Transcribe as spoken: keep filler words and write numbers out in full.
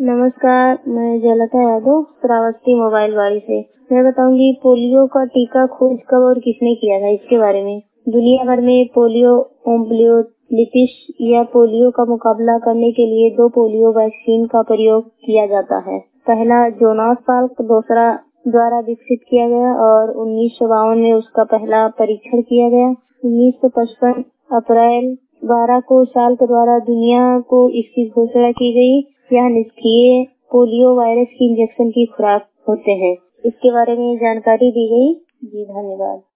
नमस्कार, मैं जयलता यादव श्रावस्ती मोबाइल वाड़ी से। मैं बताऊंगी पोलियो का टीका खोज कब और किसने किया था इसके बारे में। दुनिया भर में पोलियो ओम्बलियोलिटिस या पोलियो का मुकाबला करने के लिए दो पोलियो वैक्सीन का प्रयोग किया जाता है। पहला जोनास साल्क दूसरा द्वारा विकसित किया गया और उन्नीस सौ बावन में उसका पहला परीक्षण किया गया। उन्नीस सौ पचपन अप्रैल बारह को साल्क द्वारा दुनिया को इसकी घोषणा की गई। यह निष्क्रिय पोलियो वायरस की इंजेक्शन की खुराक होते हैं। इसके बारे में जानकारी दी गई। जी धन्यवाद।